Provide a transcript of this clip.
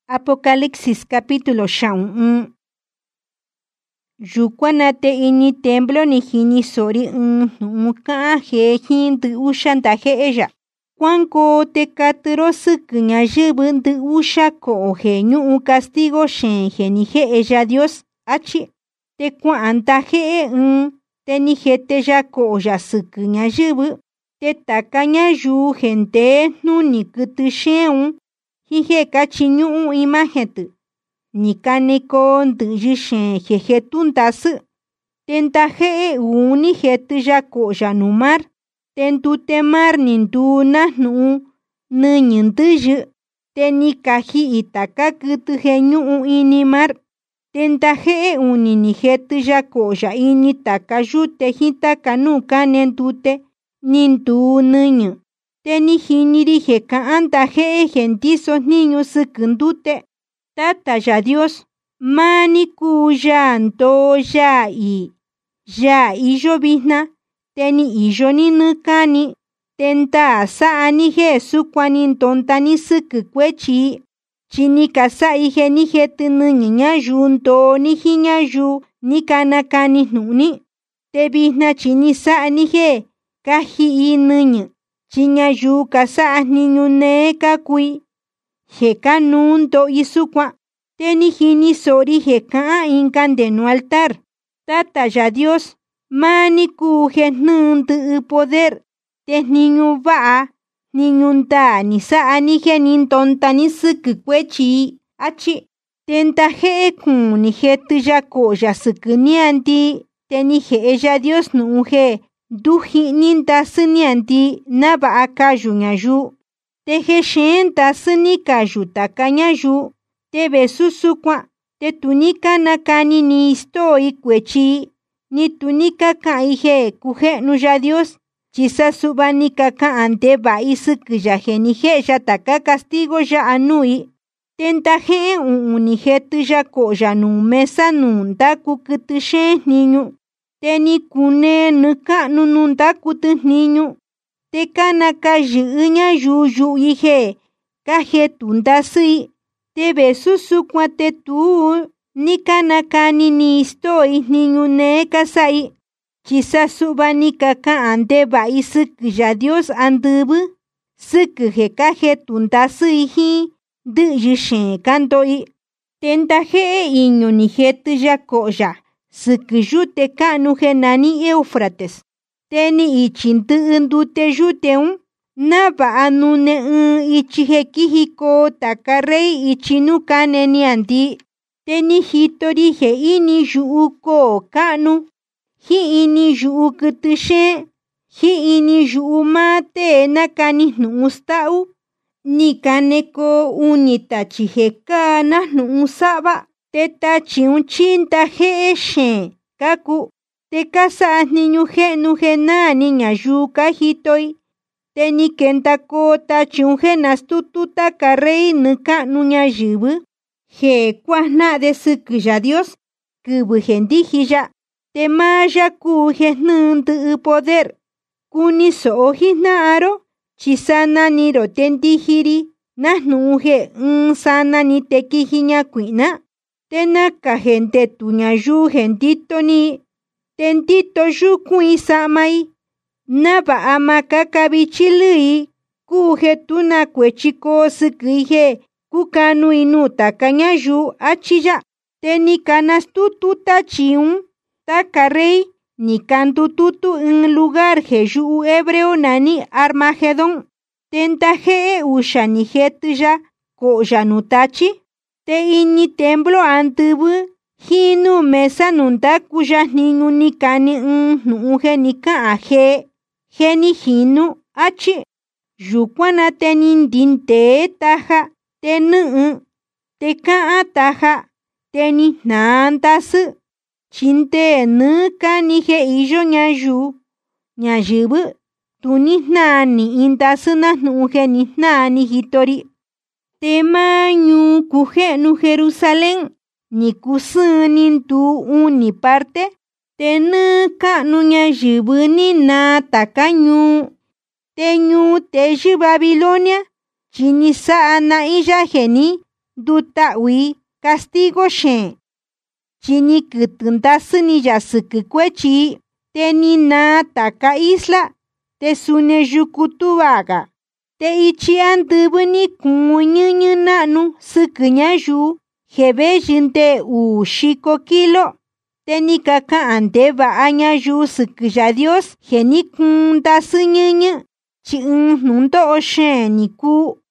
Apocalipsis capítulo 1. Yukuanate ini templo ni hini sori nuka he hindu ushanta he eya. Kwanko te katero suku ñayibu ndu usha ko he ñuu castigo shen he ni he eya Dios achi. Te kuanta he te ni he te ya ko ya suku ñayibu. Te taka ñayu gente nuni kutu shen Hije kachiñu imagen tu. Nikane ko nduyi shen jeje tuntasu. Tentaje uni jetu ya ko ya numar. Tentu temar nindu nahnu nunyenduyu. Tenikaji itaka kutu genyu inimar. Tentaje uni ni jetu ya ko ya ini takayute hitaka nuka nendute nindu nunyu. Teni hiniri jeka anda je gentisos niños secundute. Tata ya Dios, mani kuyanto ya i llovizna, teni iyo ni nukani, tenta saani Jesu kwanin tontani sukukwechi, chinika sa ije ni jetu nuña yunto ni hiñayu ni kanakani nuni, te bizna chini saani je kaji i nuña. Chiña yu kasa niñu ne kakui. Jeka nundo isukwa. Teni hini sori jeka incandeno altar. Tata ya Dios. Mani kuje nundu poder. Te niñu va. Niñu nda ni saa ni genin tonta ni sukukwechi. Achi. Tenta je kun ni jetu ya ko ya sukunianti. Teni je ya Dios nuje. Duhi ninta sinianti naba akayu ñayu. Teje shenta sinika yuta kañayu. Te besusukwa. Te tunika nakani ni istoi kwechi. Ni tunika kaije kuje nuya Dios. Chisa subanika ka ante ba isukya genije ya taka castigo ya anui. Tenta je unijetu ya ko ya numesa nunda kukutushe niñu. Teni kune nuka nununda kutu niñu. Te kanaka yuña yuyu ije. Kaje tundasi. Te besusu kwate tu. Ni kanaka ni istoi niñu ne kasai. Chisa suba ni kaka ande ba isuku ya Dios andubu. Suku je kaje tundasi iji. Du yishen kandoi. Tenta je iñu ni jetu ya koya. Sukuyute kanu genani Eufrates. Teni ichintu ndute yuteun. Naba anune ichihekihiko takarei ichinuka nenianti. Teni hitorije ini yuuko kanu. Hi ini yuu kutushe. Hi ini yuu mate nakani nuustau. Nikaneko unitachiheka nahnuusaba. Teta chiunchinta jeeshe, kaku, te casa niñu genu gena niña yuka hitoi, te ni kenta kota chiungenas tututa carrei nuka nuña yubu, je kuahna de sukuya Dios, kubu gendijilla, te maya kuje nundu poder, kuni soojina aro, chisana niro tendijiri, nahnuje sana ni tekijiña kuina. Tenaka gente tuña yu gentito ni. Tentito yu kui samai. Naba amaka kabichilui. Kuje tuna kwechiko sukije. Kukanu inuta kanya yu achilla. Tenikanas tututa chiun. Takarei. Nikantu tutu en lugar je yu hebreo nani Armagedón. Tentaje usha ni jetuya. Ko janutachi. Te ini templo antubu, hinu mesa nunda kuya niñu nikani nuje nika aje, geni hinu achi. Yukuana tenindin te taja, te te kaa taja, teni nantasu. Chinte nuka nije iyo ñayu, ñayibu, tuni nani intasuna nuje ni nani hitori. Temañu kujenu Jerusalén, ni kusunin tu uni parte, tenuka nuña yibuni na takañu, teñu teji Babilonia, chini saana iya geni, nduta'wi castigo xeen. Chi ni kɨtɨ ndasɨ ni ya sɨkɨ kuechi, te ni naa taka isla, te suni yuku tuvaga. Te ichi andɨvɨ ni kuun ñɨñɨ na'nu sɨkɨ ñayuu jeveyɨ nde 200 kilo. Te ni ka ka'an ndeva'a ñayuu sɨkɨ Yà'a Dios je ni kuun ndasɨ ñɨñɨ, chi ɨɨn jnundo'o xeen ni kuu.